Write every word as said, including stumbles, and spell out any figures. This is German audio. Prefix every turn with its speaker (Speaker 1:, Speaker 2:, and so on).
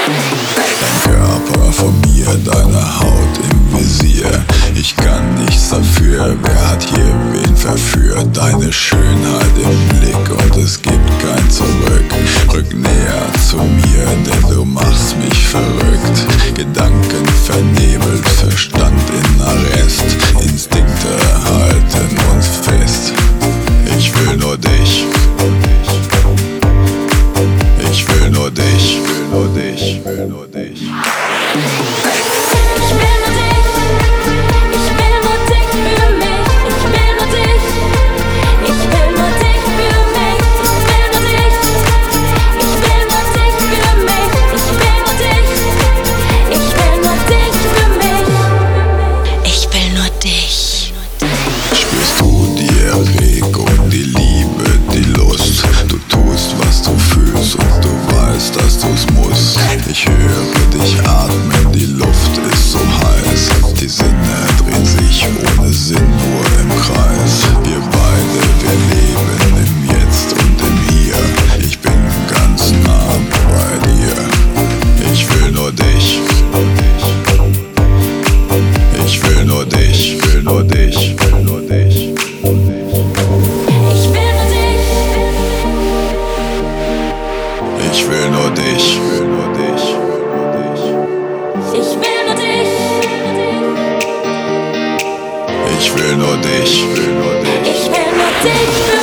Speaker 1: Dein Körper von mir, deine Haut im Visier. Ich kann nichts dafür, wer hat hier wen verführt? Deine Schönheit im Blick und es gibt kein Zurück. Rück näher zu mir, denn du machst mich verrückt. Gedanken vernebelt, Verstand in Arrest. Instinkte halten uns fest. Ich will nur dich. Ich will nur dich. Ich will nur dich. Ich will nur dich.
Speaker 2: Ich will nur dich, ich will nur dich für mich. Ich will nur dich, ich will nur dich für mich. Ich will nur dich, ich will nur dich für mich. Ich will nur dich, ich will nur dich für mich. Ich will nur dich.
Speaker 1: Spürst du die Erregung, die Liebe, die Lust? Du tust, was du fühlst und du weißt, dass du's musst. Ich höre dich atmen, die Luft ist so heiß. Die Sinne drehen sich ohne Sinn nur im Kreis. Wir beide, wir leben im Jetzt und im Hier. Ich bin ganz nah bei dir. Ich will nur dich. Ich will nur dich. Ich will nur dich. Ich will nur dich.
Speaker 2: Ich will nur dich.
Speaker 1: Ich will nur dich. Ich will nur dich.
Speaker 2: Ich will nur dich.
Speaker 1: Ich will nur dich. Ich will nur dich.
Speaker 2: Ich will nur dich für